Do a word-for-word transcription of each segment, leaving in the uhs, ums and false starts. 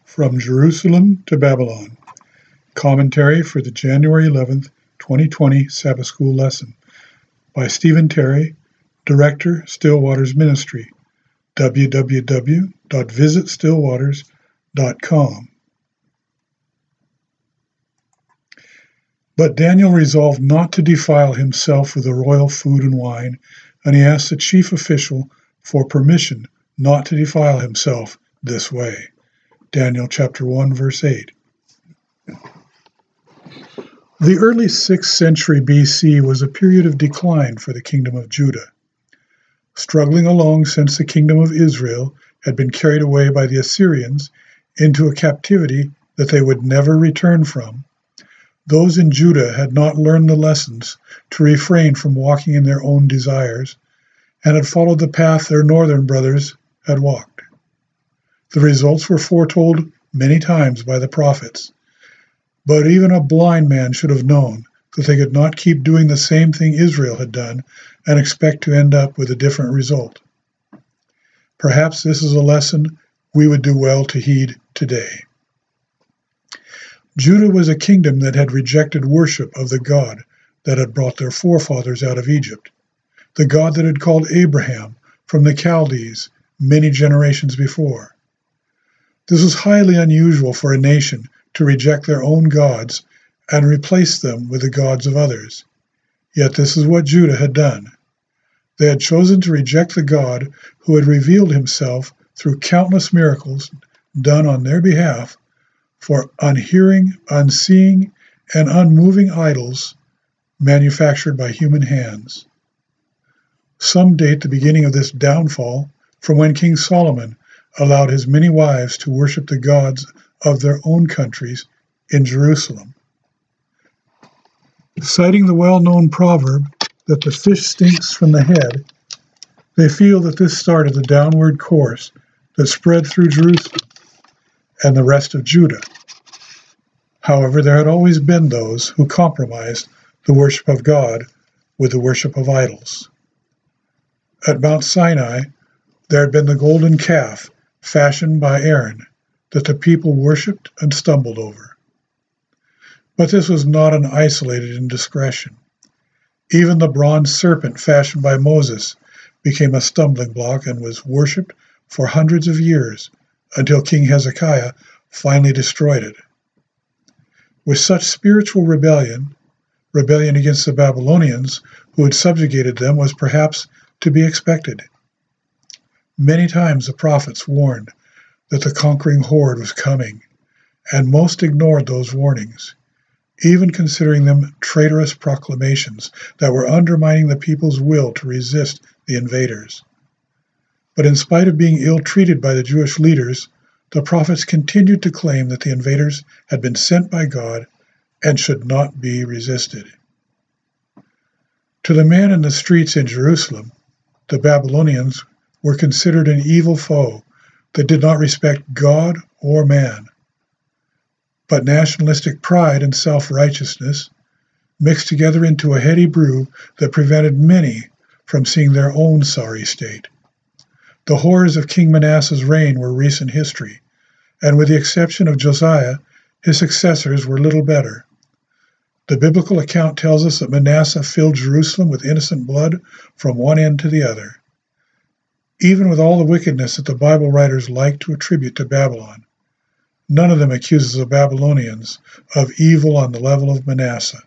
From Jerusalem to Babylon. Commentary for the January eleventh, twenty twenty Sabbath School lesson by Stephen Terry, Director, Stillwaters Ministry, w w w dot visit stillwaters dot com. But Daniel resolved not to defile himself with the royal food and wine, and he asked the chief official for permission not to defile himself this way. Daniel chapter one, verse eight. The early sixth century B C was a period of decline for the kingdom of Judah. Struggling along since the kingdom of Israel had been carried away by the Assyrians into a captivity that they would never return from, those in Judah had not learned the lessons to refrain from walking in their own desires and had followed the path their northern brothers had walked. The results were foretold many times by the prophets, but even a blind man should have known that they could not keep doing the same thing Israel had done and expect to end up with a different result. Perhaps this is a lesson we would do well to heed today. Judah was a kingdom that had rejected worship of the God that had brought their forefathers out of Egypt, the God that had called Abraham from the Chaldees many generations before. This was highly unusual for a nation to reject their own gods and replace them with the gods of others. Yet this is what Judah had done. They had chosen to reject the God who had revealed himself through countless miracles done on their behalf for unhearing, unseeing, and unmoving idols manufactured by human hands. Some date the beginning of this downfall from when King Solomon allowed his many wives to worship the gods of their own countries in Jerusalem. Citing the well-known proverb that the fish stinks from the head, they feel that this started the downward course that spread through Jerusalem and the rest of Judah. However, there had always been those who compromised the worship of God with the worship of idols. At Mount Sinai, there had been the golden calf fashioned by Aaron that the people worshipped and stumbled over. But this was not an isolated indiscretion. Even the bronze serpent fashioned by Moses became a stumbling block and was worshipped for hundreds of years until King Hezekiah finally destroyed it. With such spiritual rebellion, rebellion against the Babylonians who had subjugated them was perhaps to be expected. Many times the prophets warned that the conquering horde was coming, and most ignored those warnings, even considering them traitorous proclamations that were undermining the people's will to resist the invaders. But in spite of being ill-treated by the Jewish leaders, the prophets continued to claim that the invaders had been sent by God and should not be resisted. To the man in the streets in Jerusalem, the Babylonians were considered an evil foe that did not respect God or man. But nationalistic pride and self-righteousness mixed together into a heady brew that prevented many from seeing their own sorry state. The horrors of King Manasseh's reign were recent history, and with the exception of Josiah, his successors were little better. The biblical account tells us that Manasseh filled Jerusalem with innocent blood from one end to the other. Even with all the wickedness that the Bible writers like to attribute to Babylon, none of them accuses the Babylonians of evil on the level of Manasseh.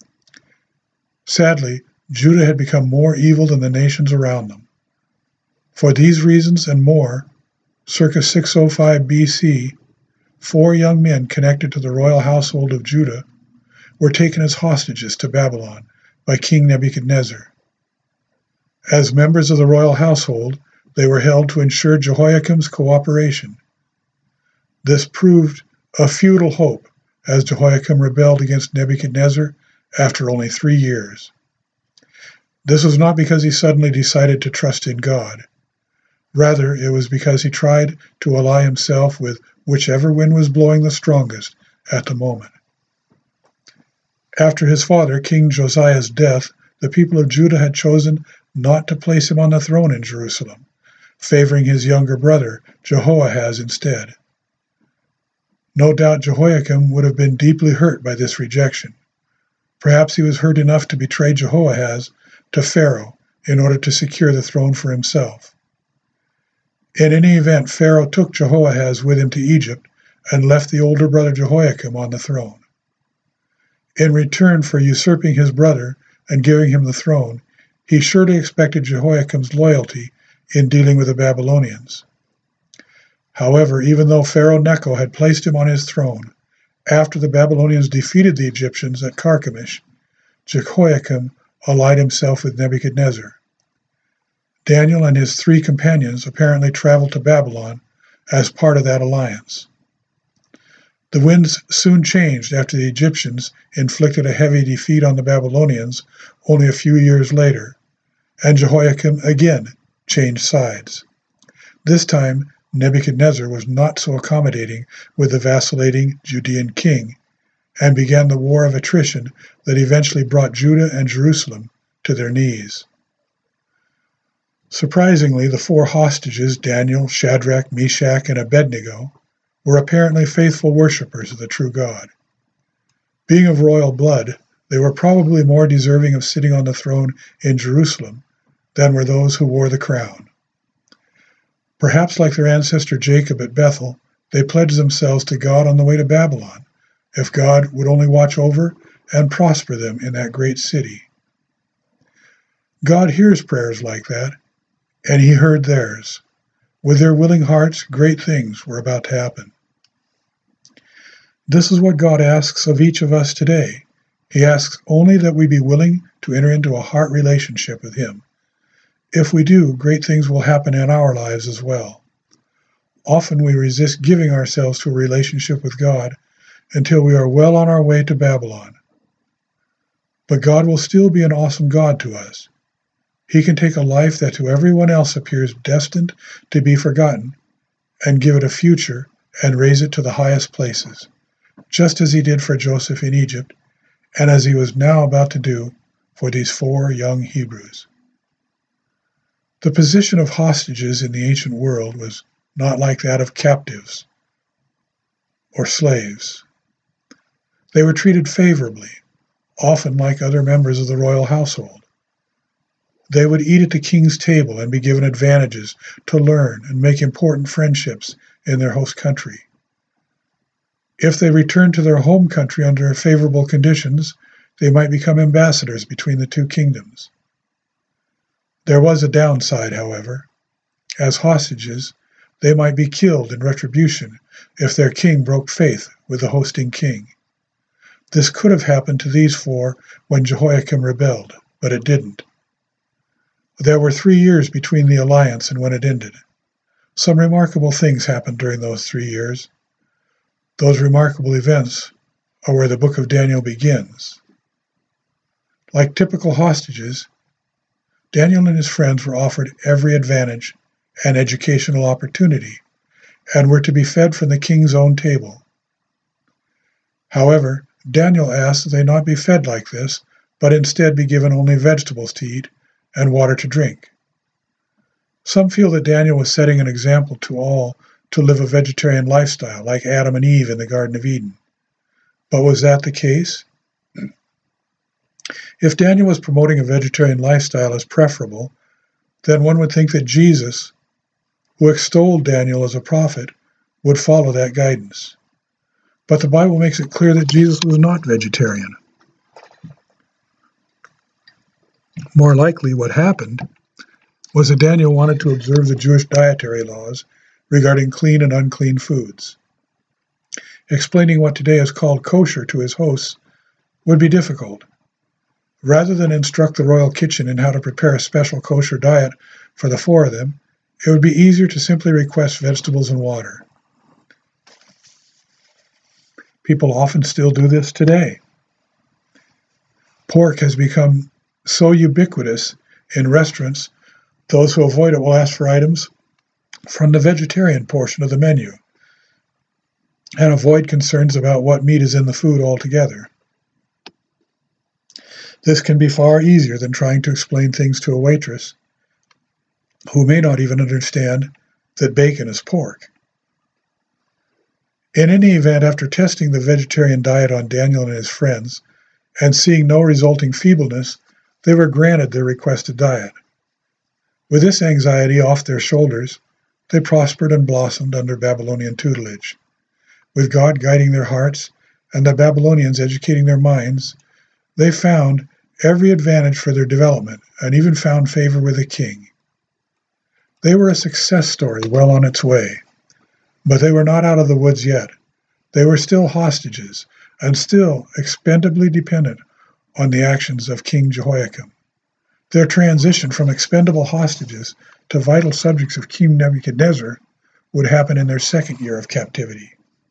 Sadly, Judah had become more evil than the nations around them. For these reasons and more, circa six oh five B C, four young men connected to the royal household of Judah were taken as hostages to Babylon by King Nebuchadnezzar. As members of the royal household, they were held to ensure Jehoiakim's cooperation. This proved a futile hope as Jehoiakim rebelled against Nebuchadnezzar after only three years. This was not because he suddenly decided to trust in God. Rather, it was because he tried to ally himself with whichever wind was blowing the strongest at the moment. After his father, King Josiah's death, the people of Judah had chosen not to place him on the throne in Jerusalem, favoring his younger brother, Jehoahaz, instead. No doubt Jehoiakim would have been deeply hurt by this rejection. Perhaps he was hurt enough to betray Jehoahaz to Pharaoh in order to secure the throne for himself. In any event, Pharaoh took Jehoahaz with him to Egypt and left the older brother Jehoiakim on the throne. In return for usurping his brother and giving him the throne, he surely expected Jehoiakim's loyalty in dealing with the Babylonians. However, even though Pharaoh Necho had placed him on his throne, after the Babylonians defeated the Egyptians at Carchemish, Jehoiakim allied himself with Nebuchadnezzar. Daniel and his three companions apparently traveled to Babylon as part of that alliance. The winds soon changed after the Egyptians inflicted a heavy defeat on the Babylonians only a few years later, and Jehoiakim again changed sides. This time, Nebuchadnezzar was not so accommodating with the vacillating Judean king, and began the war of attrition that eventually brought Judah and Jerusalem to their knees. Surprisingly, the four hostages, Daniel, Shadrach, Meshach, and Abednego, were apparently faithful worshippers of the true God. Being of royal blood, they were probably more deserving of sitting on the throne in Jerusalem than were those who wore the crown. Perhaps like their ancestor Jacob at Bethel, they pledged themselves to God on the way to Babylon, if God would only watch over and prosper them in that great city. God hears prayers like that, and he heard theirs. With their willing hearts, great things were about to happen. This is what God asks of each of us today. He asks only that we be willing to enter into a heart relationship with him. If we do, great things will happen in our lives as well. Often we resist giving ourselves to a relationship with God until we are well on our way to Babylon. But God will still be an awesome God to us. He can take a life that to everyone else appears destined to be forgotten and give it a future and raise it to the highest places, just as he did for Joseph in Egypt, and as he was now about to do for these four young Hebrews. The position of hostages in the ancient world was not like that of captives or slaves. They were treated favorably, often like other members of the royal household. They would eat at the king's table and be given advantages to learn and make important friendships in their host country. If they returned to their home country under favorable conditions, they might become ambassadors between the two kingdoms. There was a downside, however. As hostages, they might be killed in retribution if their king broke faith with the hosting king. This could have happened to these four when Jehoiakim rebelled, but it didn't. There were three years between the alliance and when it ended. Some remarkable things happened during those three years. Those remarkable events are where the book of Daniel begins. Like typical hostages, Daniel and his friends were offered every advantage and educational opportunity, and were to be fed from the king's own table. However, Daniel asked that they not be fed like this, but instead be given only vegetables to eat and water to drink. Some feel that Daniel was setting an example to all to live a vegetarian lifestyle, like Adam and Eve in the Garden of Eden. But was that the case? If Daniel was promoting a vegetarian lifestyle as preferable, then one would think that Jesus, who extolled Daniel as a prophet, would follow that guidance. But the Bible makes it clear that Jesus was not vegetarian. More likely, what happened was that Daniel wanted to observe the Jewish dietary laws regarding clean and unclean foods. Explaining what today is called kosher to his hosts would be difficult. Rather than instruct the royal kitchen in how to prepare a special kosher diet for the four of them, it would be easier to simply request vegetables and water. People often still do this today. Pork has become so ubiquitous in restaurants, those who avoid it will ask for items from the vegetarian portion of the menu and avoid concerns about what meat is in the food altogether. This can be far easier than trying to explain things to a waitress who may not even understand that bacon is pork. In any event, after testing the vegetarian diet on Daniel and his friends, and seeing no resulting feebleness, they were granted their requested diet. With this anxiety off their shoulders, they prospered and blossomed under Babylonian tutelage. With God guiding their hearts and the Babylonians educating their minds, they found every advantage for their development and even found favor with the king. They were a success story well on its way, but they were not out of the woods yet. They were still hostages and still expendably dependent on the actions of King Jehoiakim. Their transition from expendable hostages to vital subjects of King Nebuchadnezzar would happen in their second year of captivity.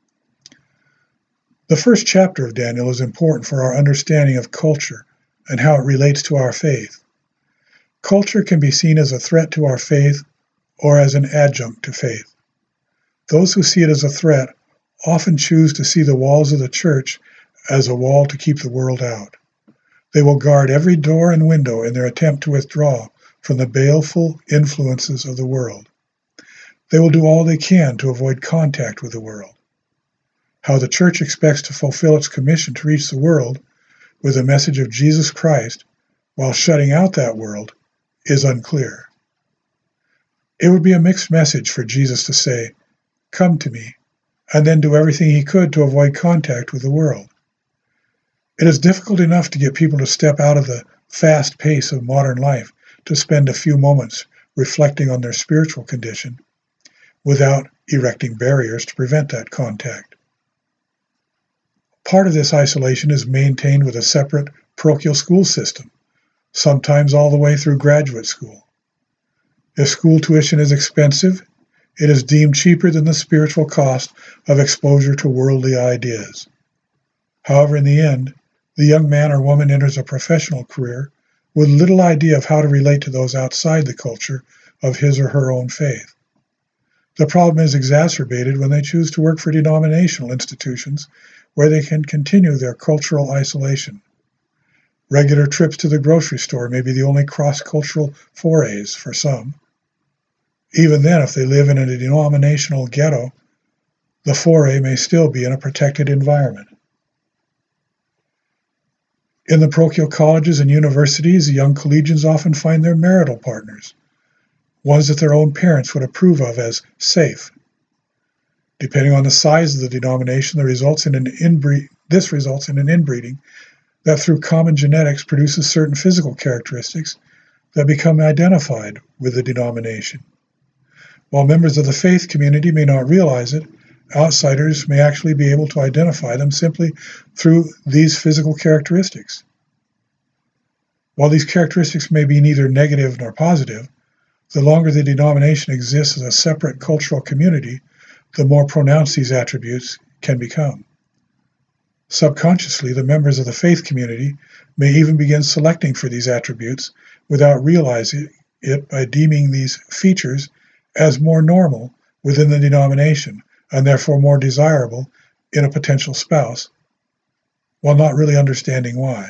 The first chapter of Daniel is important for our understanding of culture and how it relates to our faith. Culture can be seen as a threat to our faith or as an adjunct to faith. Those who see it as a threat often choose to see the walls of the church as a wall to keep the world out. They will guard every door and window in their attempt to withdraw from the baleful influences of the world. They will do all they can to avoid contact with the world. How the church expects to fulfill its commission to reach the world with the message of Jesus Christ while shutting out that world is unclear. It would be a mixed message for Jesus to say, "Come to me," and then do everything he could to avoid contact with the world. It is difficult enough to get people to step out of the fast pace of modern life to spend a few moments reflecting on their spiritual condition without erecting barriers to prevent that contact. Part of this isolation is maintained with a separate parochial school system, sometimes all the way through graduate school. If school tuition is expensive, it is deemed cheaper than the spiritual cost of exposure to worldly ideas. However, in the end, the young man or woman enters a professional career with little idea of how to relate to those outside the culture of his or her own faith. The problem is exacerbated when they choose to work for denominational institutions where they can continue their cultural isolation. Regular trips to the grocery store may be the only cross-cultural forays for some. Even then, if they live in a denominational ghetto, the foray may still be in a protected environment. In the parochial colleges and universities, the young collegians often find their marital partners, ones that their own parents would approve of as safe. Depending on the size of the denomination, the results in an inbreed, this results in an inbreeding that through common genetics produces certain physical characteristics that become identified with the denomination. While members of the faith community may not realize it, outsiders may actually be able to identify them simply through these physical characteristics. While these characteristics may be neither negative nor positive, the longer the denomination exists as a separate cultural community, the more pronounced these attributes can become. Subconsciously, the members of the faith community may even begin selecting for these attributes without realizing it by deeming these features as more normal within the denomination and therefore more desirable in a potential spouse, while not really understanding why.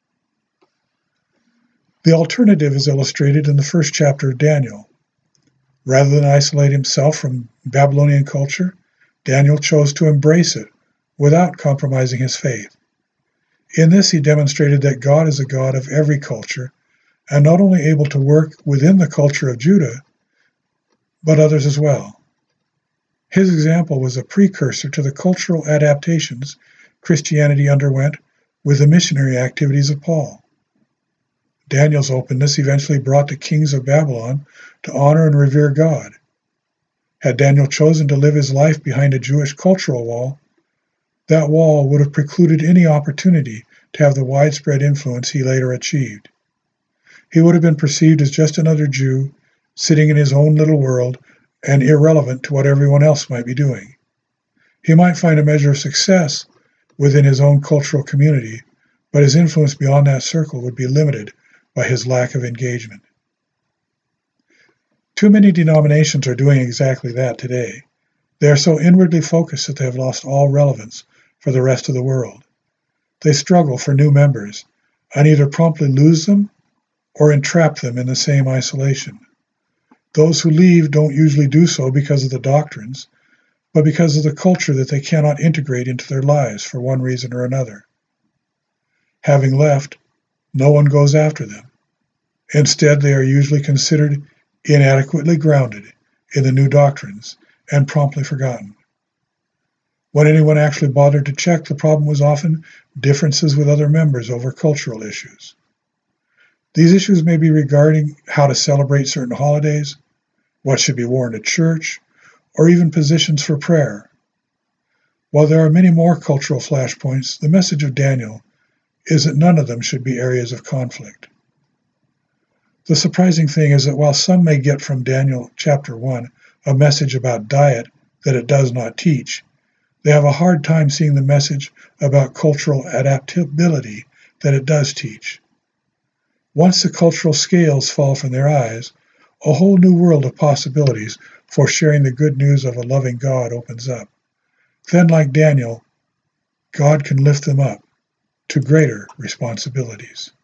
The alternative is illustrated in the first chapter of Daniel. Rather than isolate himself from Babylonian culture, Daniel chose to embrace it without compromising his faith. In this, he demonstrated that God is a God of every culture, and not only able to work within the culture of Judah, but others as well. His example was a precursor to the cultural adaptations Christianity underwent with the missionary activities of Paul. Daniel's openness eventually brought the kings of Babylon to honor and revere God. Had Daniel chosen to live his life behind a Jewish cultural wall, that wall would have precluded any opportunity to have the widespread influence he later achieved. He would have been perceived as just another Jew sitting in his own little world and irrelevant to what everyone else might be doing. He might find a measure of success within his own cultural community, but his influence beyond that circle would be limited by his lack of engagement. Too many denominations are doing exactly that today. They are so inwardly focused that they have lost all relevance for the rest of the world. They struggle for new members and either promptly lose them or entrap them in the same isolation. Those who leave don't usually do so because of the doctrines, but because of the culture that they cannot integrate into their lives for one reason or another. Having left, no one goes after them. Instead, they are usually considered inadequately grounded in the new doctrines and promptly forgotten. When anyone actually bothered to check, the problem was often differences with other members over cultural issues. These issues may be regarding how to celebrate certain holidays, what should be worn at church, or even positions for prayer. While there are many more cultural flashpoints, the message of Daniel is that none of them should be areas of conflict. The surprising thing is that while some may get from Daniel chapter one a message about diet that it does not teach, they have a hard time seeing the message about cultural adaptability that it does teach. Once the cultural scales fall from their eyes, a whole new world of possibilities for sharing the good news of a loving God opens up. Then, like Daniel, God can lift them up to greater responsibilities.